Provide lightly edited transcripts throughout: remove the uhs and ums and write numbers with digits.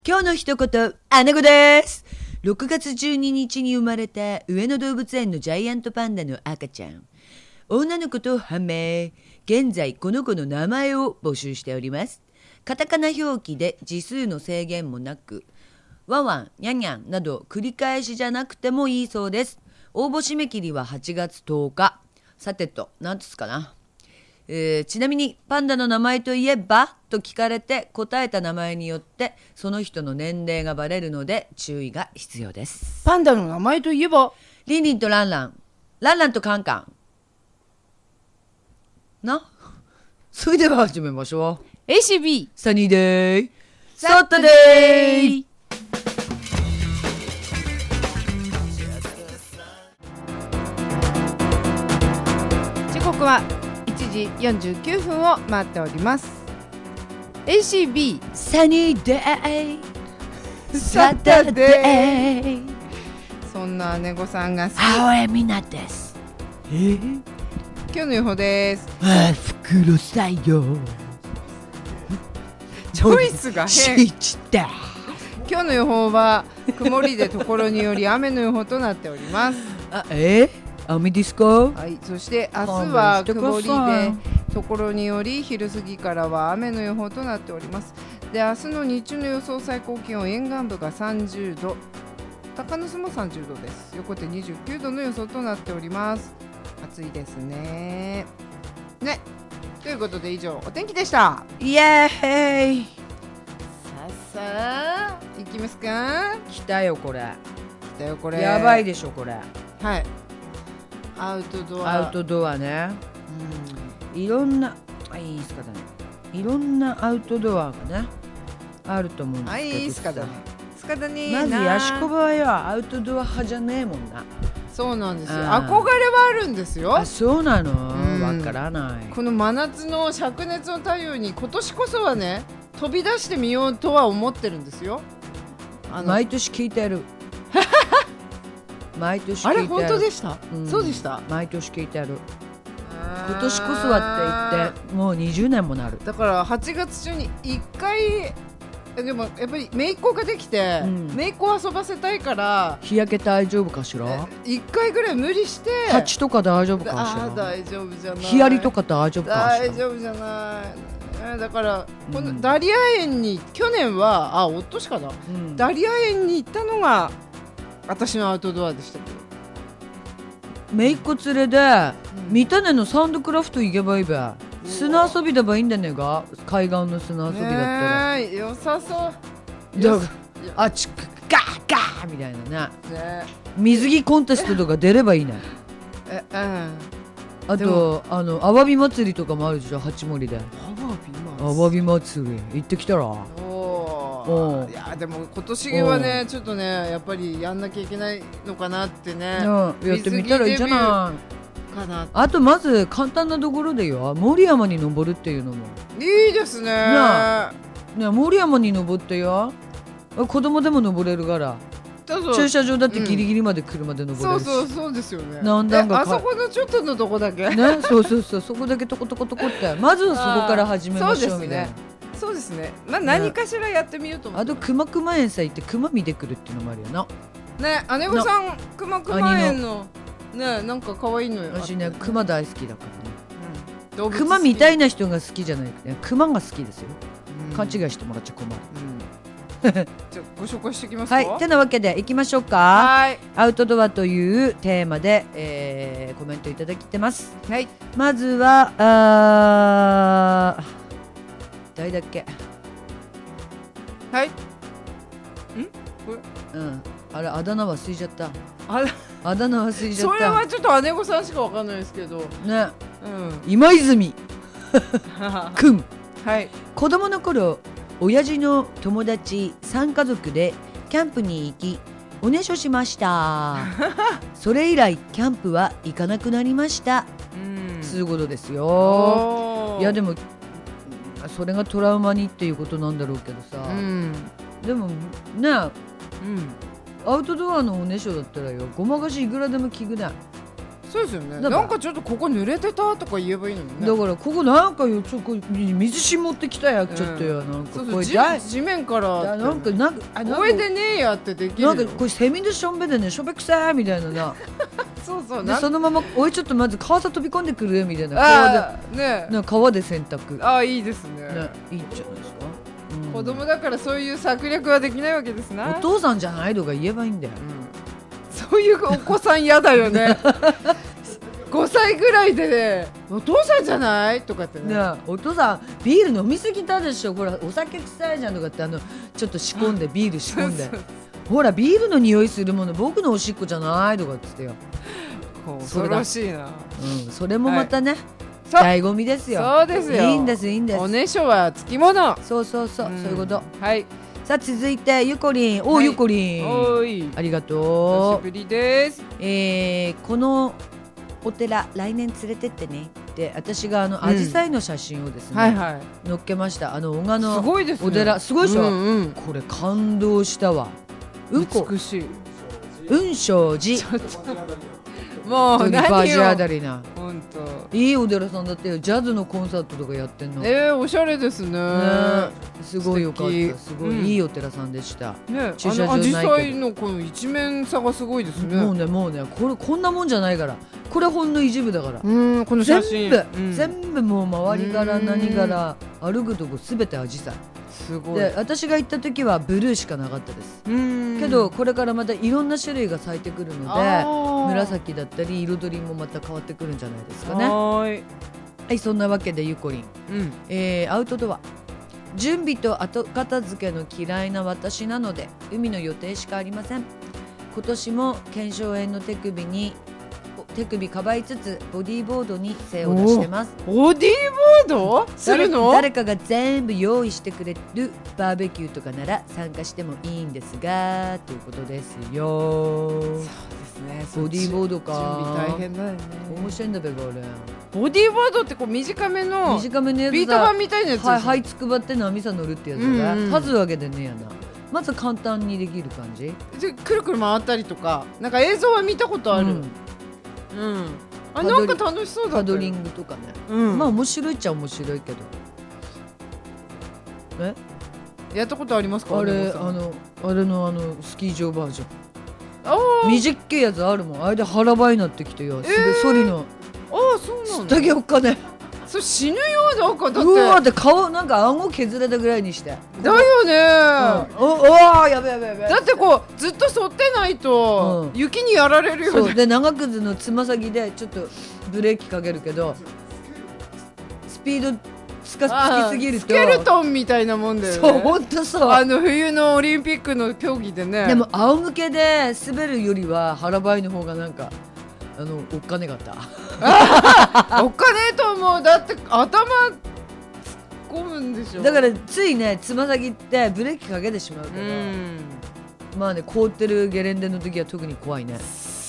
今日の一言、姉子です。6月12日に生まれた上野動物園のジャイアントパンダの赤ちゃん。女の子と判明。現在この子の名前を募集しております。カタカナ表記で字数の制限もなく、ワンワン、ニャンニャンなど繰り返しじゃなくてもいいそうです。応募締め切りは8月10日。さてと、何つかな。ちなみにパンダの名前といえばと聞かれて答えた名前によってその人の年齢がバレるので注意が必要です。 パンダの名前といえばリンリンとランラン、ランランとカンカンな。それでは始めましょう。 ACB サニーデイサッタデイ。 時刻は1時49分を回っております。 ACB サニーデイサタデイ。 そんな姉子さんが好き。 青江美奈です。 今日の予報です。 袋採用チョイスが変。今日の予報は曇りでところにより雨の予報となっております。 雨ですか？ はい、そして明日は曇りでところにより昼過ぎからは雨の予報となっております。で、明日の日中の予想最高気温、沿岸部が30度、高野巣も30度です。横手29度の予想となっております。暑いですね。ね、ということで以上お天気でした。 イエーイ。 さあ行きますか。 来たよこれ。 来たよこれ。 やばいでしょこれ。 はい。アウトドア。 アウトドアね。いろんな、いいですかだね。いろんなアウトドアがねあると思うんですけど。 いいですかだね。スカだね。 まずヤシコバはアウトドア派じゃねえもんな。 そうなんですよ。憧れはあるんですよ。 あ、そうなの。わからない。 この真夏の灼熱の太陽に今年こそはね飛び出してみようとは思ってるんですよ。 毎年聞いてる。毎年聞いてる。 あれ本当でした、そうでした。 毎年聞いてる。今年こそはって言ってもう20年もなる。 だから8月中に1回でもやっぱり姪っ子ができて、姪っ子を遊ばせたいから日焼け大丈夫かしら。 1回ぐらい無理して蜂とか大丈夫かしら。 大丈夫じゃない。 ヒアリとか大丈夫かしら。 大丈夫じゃない。だからこのダリア園に去年はおっとしかな、ダリア園に行ったのが私のアウトドアでしたけど、 姪っ子連れで三種のサンドクラフト行けばいいべ。砂遊びだばいいんだねが、海岸の砂遊びだったら良さそう。 あっちガーガーみたいなね。水着コンテストとか出ればいいね。あとアワビ祭りとかもあるでしょ、八森で。アワビ祭り行ってきたら。 いやでも今年はねちょっとねやっぱりやんなきゃいけないのかなってね。 やってみたらいいじゃないかな。 あとまず簡単なところでよ、森山に登るっていうのもいいですね。 森山に登ってよ、子供でも登れるから。駐車場だってギリギリまで車で登れるし。 そうですよね。 あそこのちょっとのとこだけね、そうそこだけトコトコトコってまずはそこから始めましょうみたいな。 そうですね。何かしらやってみようと思って。 あと熊園さん行って熊見てくるっていうのもあるよな。 ね、姉御さん熊園のね、なんか可愛いのよ。 私ね熊大好きだからね。熊みたいな人が好きじゃないね、熊が好きですよ。勘違いしてもらっちゃ困る。 じゃあご紹介していきますか。 はい、てなわけでいきましょうか。 はい、 アウトドアというテーマで、コメントいただきてます。 はい、 まずは誰だっけ。 はい。 これあれあだ名忘れちゃった。 あだ名忘れちゃった。 それはちょっと姉御さんしかわかんないですけどね。今泉くん。 はい。 子供の頃親父の友達3家族でキャンプに行きおねしょしました。それ以来キャンプは行かなくなりました。そういうことですよ。いやでもそれがトラウマにっていうことなんだろうけどさ、でもね、アウトドアのおねしょだったらよ、ごまかしいくらでも効くね。 そうですよね。 だからなんかちょっとここ濡れてたとか言えばいいのにね。 だからここなんかよちょっと水し持ってきたやちょっとよ、なんかそうそう、 これだい地面からなんか超えてねえやってできるよ。 なんかこれセミのしょんべでねしょべくさーみたいななそうそう、 でそのままおいちょっとまず川さ飛び込んでくるみたいなあーね、 なんか川で洗濯ねあーいいですね。 いいんじゃないですか、うん子供だからそういう策略はできないわけですな。 お父さんじゃないとか言えばいいんだよ、 そういうお子さん嫌だよね。5歳ぐらいでね、お父さんじゃないとかってね。 ねえお父さんビール飲みすぎたでしょ、ほらお酒臭いじゃんとかってちょっと仕込んでビール仕込んでほらビールの匂いするもの僕のおしっこじゃないとかって言ってよ、 恐ろしいな。 それもまたね、 そう醍醐味ですよ。 そうですよ。 いいんですいいんです。 おねしょはつきもの。 そうそうそう、そういうこと。 はい。 さあ続いてゆこりん、お、ゆこりん、 おい、 ありがとう。久しぶりです。 このお寺来年連れてってねって私がアジサイの写真をですね、 はいはい、 載っけました。小賀のすごいですね、 お寺すごいでしょ、 これ感動したわ。 美しい雲昌寺もう何よバジあたりな本当いいお寺さんだってよ。ジャズのコンサートとかやってんの。 おしゃれですね。 すごいよかった。すごいいいお寺さんでした。 ね、 駐車場ないけど。 アジサイのこの一面差がすごいですね。 もうねこんなもんじゃないから。これほんの一部だから。 この写真全部もう周りから何から歩くとこすべてアジサイ。 すごい。 で私が行った時はブルーしかなかったです。けどこれからまたいろんな種類が咲いてくるので紫だったり彩りもまた変わってくるんじゃないですかね。はい、そんなわけでゆこりん、アウトドア準備と後片付けの嫌いな私なので海の予定しかありません。今年も腱鞘炎の手首かばいつつボディーボードに精を出してます。 ボディーボードするの？ 誰かが全部用意してくれるバーベキューとかなら参加してもいいんですがということですよ。そうですね。 ボディーボードか準備大変だよね。 面白いんだべこれ。 ボディーボードってこう短めのやつビート板みたいなやつ。 はいつくばって波さ乗るってやつが立つわけでねやな。まず簡単にできる感じでくるくる回ったりとかなんか映像は見たことある。なんか楽しそうだったよ。 パドリングとかね、まあ面白いっちゃ面白いけどやったことありますか？ あれのスキー場バージョン短いやつあるもん。あれで腹ばいになってきてよ、ソリのそうなの。 だけおっかねそれ死ぬよ。なんかだってうわって顔なんか顎削れたぐらいにしてだよね。 やべやべ。 だってこうずっと反ってないと雪にやられるよね。 そうで長くずのつま先でちょっとブレーキかけるけどスピードつきすぎるとスケルトンみたいなもんだよね。 そうほんとそう。 冬のオリンピックの競技でね。 でも仰向けで滑るよりは腹ばいの方がなんかおっかねかったおっかねえと思う。だって頭突っ込むんでしょ。 だからついねつま先ってブレーキかけてしまうけど、まあね凍ってるゲレンデの時は特に怖いね。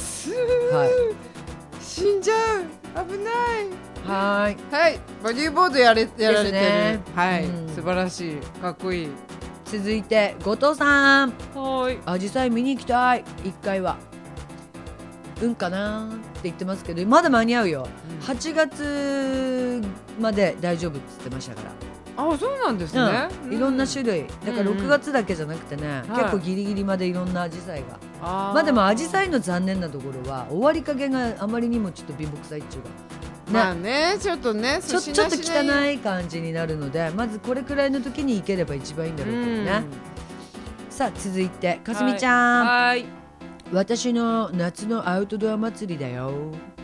死んじゃう。危ない。 はいボディーボードやられてる、 ね、 素晴らしい。かっこいい。 続いて後藤さん、アジサイ見に行きたい。1回はかなって言ってますけどまだ間に合うよ、8月まで大丈夫って言ってましたから。 そうなんですね、 いろんな種類だから6月だけじゃなくてね、結構ギリギリまでいろんなアジサイがまあでもアジサイの残念なところは終わりかけがあまりにもちょっと貧乏くさいっちゅうかまあねちょっとねちょっと汚い感じになるのでまずこれくらいの時に行ければ一番いいんだろうけどね。さあ続いてかすみちゃん、私の夏のアウトドア祭りだよ。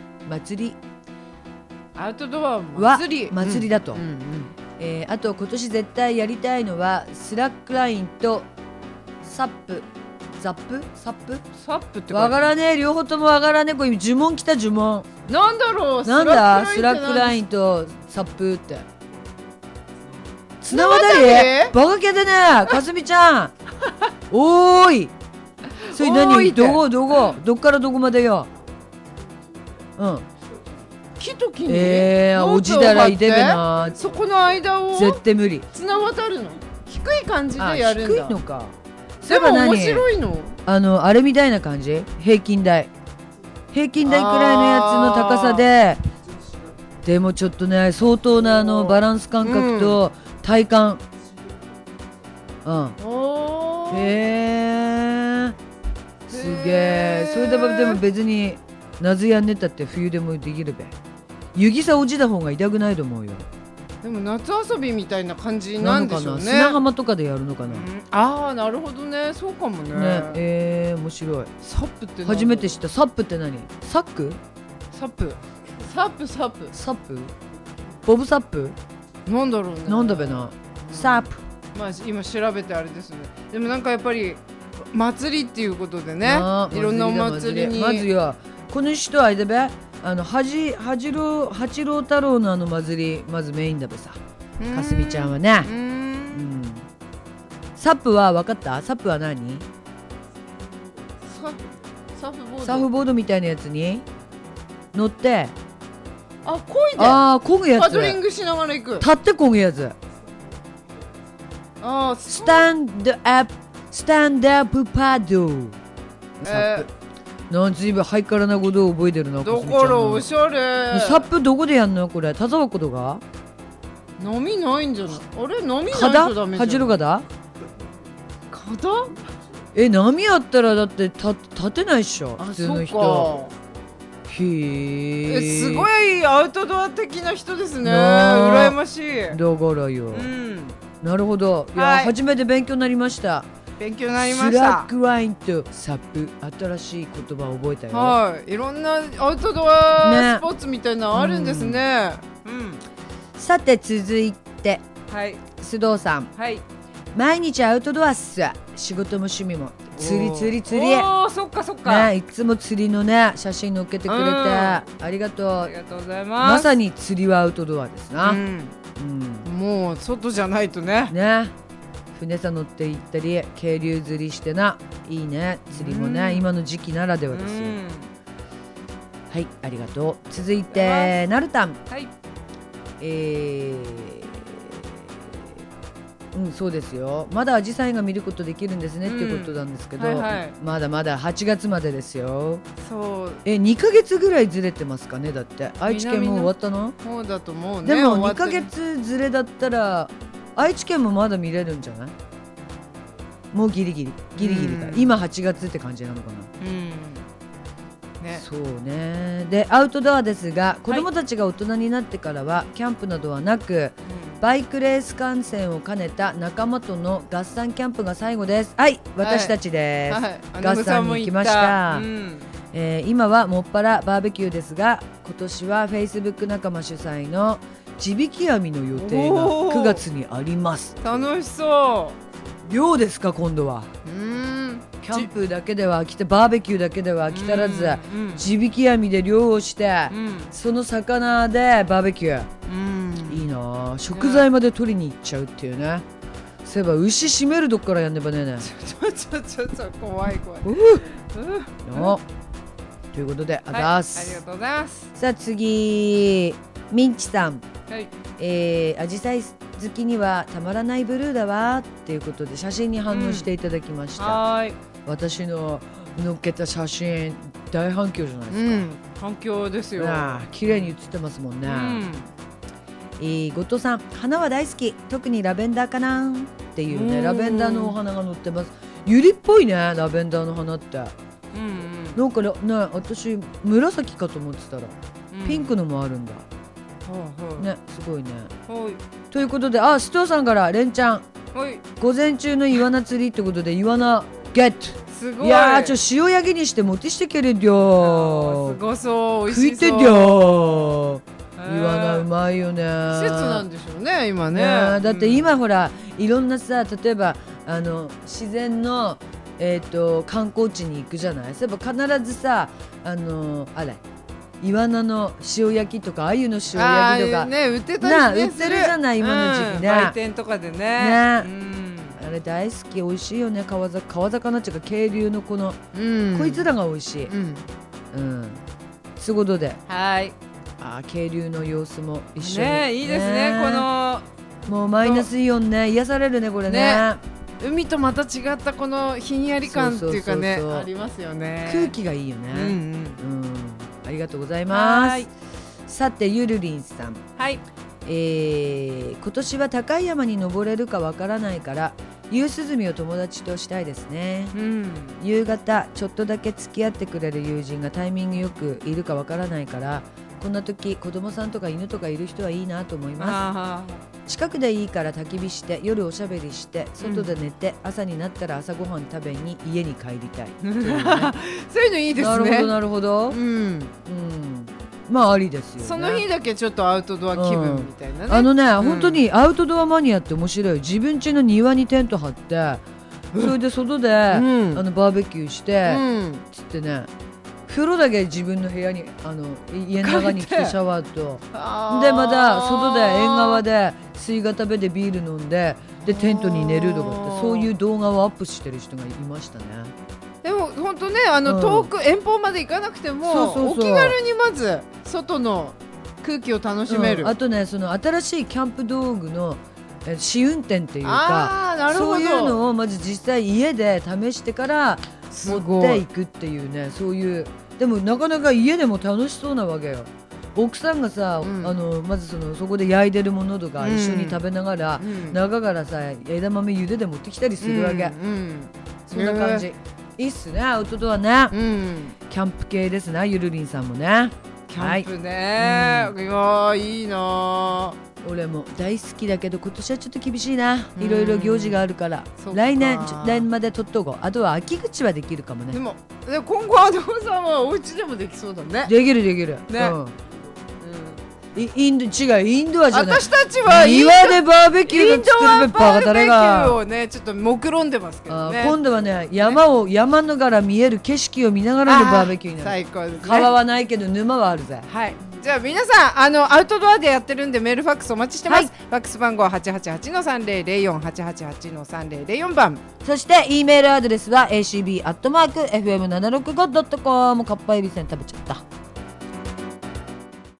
アウトドア祭りだと、あと今年絶対やりたいのはスラックラインとサップってわからねえ。両方ともわからねえ。これ呪文来た呪文なんだろう。 なんだスラックラインとサップって綱渡りバカ系でねかすみちゃんおーいそれ何どっからどこまでよ。 木と木におじだらいでべな。 そこの間を絶対無理。 綱渡るの低い感じでやるんだ。 低いのか。 でも面白いの。 あれみたいな感じ平均台平均台くらいのやつの高さで、でもちょっとね相当なバランス感覚と体感、へえすげえ。それでも別に夏やんねったって冬でもできるべ。雪さ落ちた方が痛くないと思うよ。 でも夏遊びみたいな感じなんでしょうね。 砂浜とかでやるのかな、 ああなるほどね。そうかもね。 面白い。 サップって初めて知った。サップって何？サック？ サップボブサップなんだろうね。 なんだべな。サップ、 まあ今調べてあれですね。でもなんかやっぱり祭りっていうことでね、いろんなお祭りにまずよこの人あれだべ、八郎太郎の祭りまずメインだべさ。かすみちゃんはね。サップは分かった？サップは何？ サーフボードみたいなやつに乗って、 漕いで、 漕ぐやつ。 パドリングしながら行く。 立って漕ぐやつ。スタンドアップパド。なんずいぶんハイカラなことを覚えてるな。 だからおしゃれ。 サップどこでやんのこれ？田沢湖とか？ 波ないんじゃない？あれ波ないとダメじゃん。 はじろがだ？波あったらだって立てないっしょ普通の人。 すごいアウトドア的な人ですね。羨ましい。 だからよ、なるほど。いや、初めて勉強になりました。 勉強になりました。 スラックラインとサップ、新しい言葉を覚えたよ。 はい、いろんなアウトドアスポーツみたいなのあるんですね。 さて続いて、須藤さん、毎日アウトドアっす。仕事も趣味も釣り。 そっか、 いつも釣りのね写真載っけてくれて、ありがとう。 ありがとうございます。 まさに釣りはアウトドアですな。 もう外じゃないとね。 船さ乗って行ったり渓流釣りしてな。いいね釣りもね、今の時期ならではですよ。はい、ありがとう。続いてなるたん。そうですよ。まだアジサイが見ることできるんですねっていうことなんですけど、まだまだ8月までですよ。2ヶ月ぐらいずれてますかね。だって愛知県も終わったの？ そうだと思うね。 でも2ヶ月ずれだったら愛知県もまだ見れるんじゃない？もうギリギリか。今8月って感じなのかな。そうね。でアウトドアですが、子どもたちが大人になってからはキャンプなどはなく、バイクレース観戦を兼ねた仲間との合算キャンプが最後です。私たちです。合算に行きました。今はもっぱらバーベキューですが、今年は Facebook 仲間主催の地引き網の予定が9月にあります。 楽しそう。 漁ですか今度は。キャンプだけではバーベキューだけでは飽き足らず、地引き網で漁をして、その魚でバーベキュー、いいな。食材まで取りに行っちゃうっていうね。そういえば牛締めるとこからやんねばね。 ちょっと怖い。 ということでありがとうございます。 さあ次ミンチさん、アジサイ好きにはたまらないブルーだわっていうことで写真に反応していただきました。私の載っけた写真大反響じゃないですか。 反響ですよ。 綺麗に写ってますもんね。後藤さん、花は大好き。特にラベンダーかなっていうね。ラベンダーのお花が載ってます。ユリっぽいね、ラベンダーの花って。なんかね、私紫かと思ってたらピンクのもあるんだ。ね、すごいね。ということで、須藤さんからレンちゃん、午前中のイワナ釣りってことでイワナゲット。 すごい。 いや塩焼きにして持ってしてけれりょ。 すごそう。美味しそう。 食いてりょ。イワナうまいよね。 季節なんでしょうね今ね。 だって今ほらいろんなさ、例えば自然の観光地に行くじゃない。そういえば必ずさイワナの塩焼きとか鮎の塩焼きとか売ってたり売ってるじゃない、今の時期ね。 売店とかでね。 あれ大好き。美味しいよね。川魚っていうか渓流のこいつらが美味しい。つごどで。渓流の様子も一緒に。 いいですね。 もうマイナスイオンね、癒されるねこれね。 海とまた違ったこのひんやり感っていうかね、ありますよね。 空気がいいよね。 ありがとうございます。 はいさてゆるりんさん、 はい。 今年は高い山に登れるかわからないから夕涼みを友達としたいですね。夕方ちょっとだけ付き合ってくれる友人がタイミングよくいるかわからないから、こんな時子供さんとか犬とかいる人はいいなと思います。近くでいいから焚き火して夜おしゃべりして外で寝て、朝になったら朝ごはん食べに家に帰りたいいうね、 そういうのいいですね。 なるほどなるほど、まあありですよね。 その日だけちょっとアウトドア気分みたいなね、 本当にアウトドアマニアって面白い。自分家の庭にテント張って、それで外で、バーベキューして、つってね、風呂だけ自分の部屋に家の中に来てシャワーとでまた外で縁側でスイカ食べてビール飲んでテントに寝るとかって、そういう動画をアップしてる人がいましたね。 でも本当ね、遠く遠方まで行かなくてもお気軽にまず外の空気を楽しめる、 あとね、その新しいキャンプ道具の試運転っていうか、そういうのをまず実際家で試してから持っていくっていうね、そういう。でもなかなか家でも楽しそうなわけよ。奥さんがさ、まずそこで焼いてるものとか一緒に食べながら、中からさ枝豆茹でで持ってきたりするわけ、そんな感じ、いいっすね、アウトドアね、キャンプ系ですね、ゆるりんさんもね。 キャンプね、いやいいな。 俺も大好きだけど今年はちょっと厳しいな、いろいろ行事があるから、来年まで取っとこう。あとは秋口はできるかもね。 でも今後アドコさんはお家でもできそうだね。 できるね、インドアじゃない。 私たちは庭でバーベキューが作るバカ誰が。 インドアバーベキューをねちょっと目論んでますけどね。 今度はね、山のから見える景色を見ながらのバーベキューになる。 最高ですね。 川はないけど沼はあるぜ。 はい。じゃあ皆さんアウトドアでやってるんでメールファックスお待ちしてます。ファックス番号は 888-3004 888-3004 番。 そして E メールアドレスは acb@fm765.com。かっぱえびせん食べちゃった。